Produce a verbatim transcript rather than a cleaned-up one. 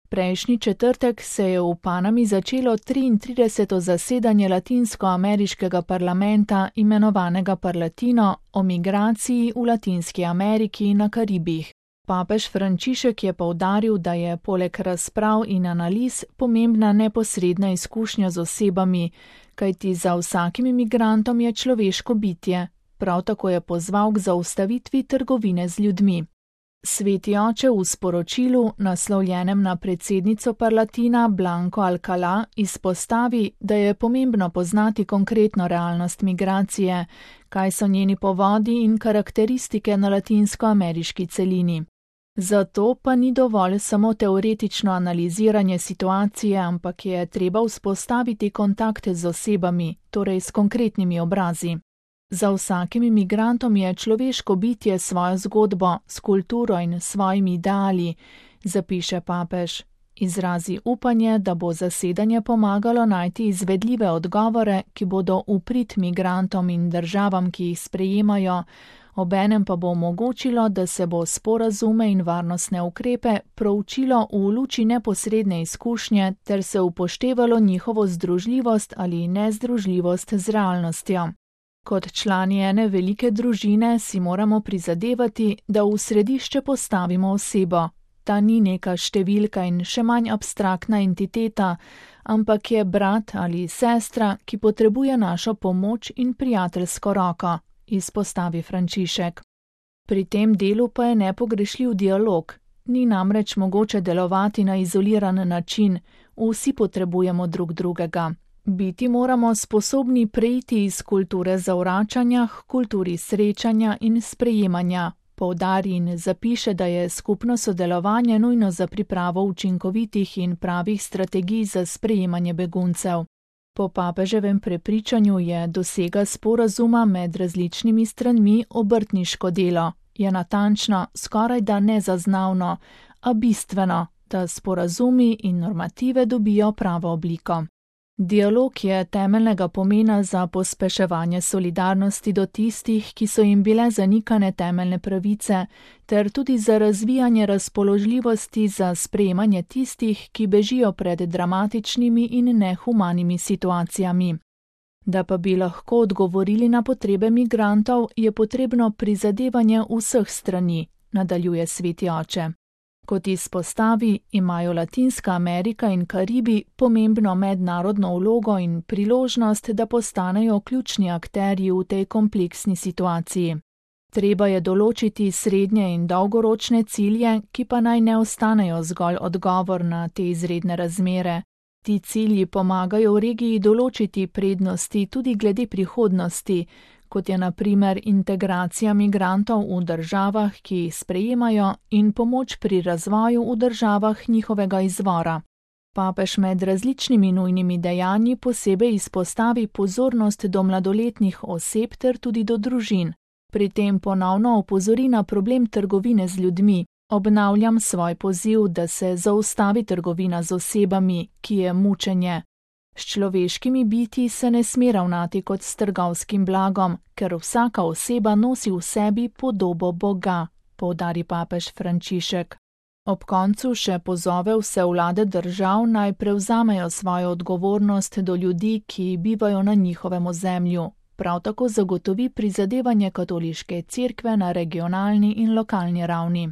Prejšnji četrtek se je v Panami začelo triintrideseto zasedanje latinskoameriškega parlamenta, imenovanega Parlatino, o migraciji v Latinski Ameriki in na Karibih. Papež Frančišek je poudaril, da je poleg razprav in analiz pomembna neposredna izkušnja z osebami, kajti za vsakim imigrantom je človeško bitje. Prav tako je pozval k zaustavitvi trgovine z ljudmi. Sveti oče v sporočilu, naslovljenem na predsednico Parlatina Blanco Alcalá, izpostavi, da je pomembno poznati konkretno realnost migracije, kaj so njeni povodi in karakteristike na latinskoameriški celini. Zato pa ni dovolj samo teoretično analiziranje situacije, ampak je treba vzpostaviti kontakte z osebami, torej s konkretnimi obrazi. Za vsakim imigrantom je človeško bitje svojo zgodbo, s kulturo in svojimi ideali, zapiše papež. Izrazi upanje, da bo zasedanje pomagalo najti izvedljive odgovore, ki bodo v prid migrantom in državam, ki jih sprejemajo, obenem pa bo omogočilo, da se bo sporazume in varnostne ukrepe proučilo v luči neposredne izkušnje ter se upoštevalo njihovo združljivost ali nezdružljivost z realnostjo. Kot člani ene velike družine si moramo prizadevati, da v središče postavimo osebo. Ta ni neka številka in še manj abstraktna entiteta, ampak je brat ali sestra, ki potrebuje našo pomoč in prijateljsko roko, izpostavi Frančišek. Pri tem delu pa je nepogrešljiv dialog. Ni namreč mogoče delovati na izoliran način, vsi potrebujemo drug drugega. Biti moramo sposobni preiti iz kulture zavračanja k kulturi srečanja in sprejemanja, poudari in zapiše, da je skupno sodelovanje nujno za pripravo učinkovitih in pravih strategij za sprejemanje beguncev. Po papeževem prepričanju je dosega sporazuma med različnimi stranmi obrtniško delo, je natančno, skorajda nezaznavno, a bistveno, da sporazumi in normative dobijo pravo obliko. Dialog je temeljnega pomena za pospeševanje solidarnosti do tistih, ki so jim bile zanikane temeljne pravice, ter tudi za razvijanje razpoložljivosti za sprejemanje tistih, ki bežijo pred dramatičnimi in nehumanimi situacijami. Da pa bi lahko odgovorili na potrebe migrantov, je potrebno prizadevanje vseh strani, nadaljuje sveti oče. Kot izpostavi, imajo Latinska Amerika in Karibi pomembno mednarodno vlogo in priložnost, da postanejo ključni akterji v tej kompleksni situaciji. Treba je določiti srednje in dolgoročne cilje, ki pa naj ne ostanejo zgolj odgovor na te izredne razmere. Ti cilji pomagajo v regiji določiti prednosti tudi glede prihodnosti, kot je na primer integracija migrantov v državah, ki jih sprejemajo, in pomoč pri razvoju v državah njihovega izvora. Papež med različnimi nujnimi dejanji posebej izpostavi pozornost do mladoletnih oseb ter tudi do družin. Pri tem ponovno opozori na problem trgovine z ljudmi. Obnavljam svoj poziv, da se zaustavi trgovina z osebami, ki je mučenje. S človeškimi bitji se ne sme ravnati kot s trgovskim blagom, ker vsaka oseba nosi v sebi podobo Boga, poudari papež Frančišek. Ob koncu še pozove vse vlade držav naj prevzamejo svojo odgovornost do ljudi, ki bivajo na njihovem ozemlju. Prav tako zagotovi prizadevanje katoliške cerkve na regionalni in lokalni ravni.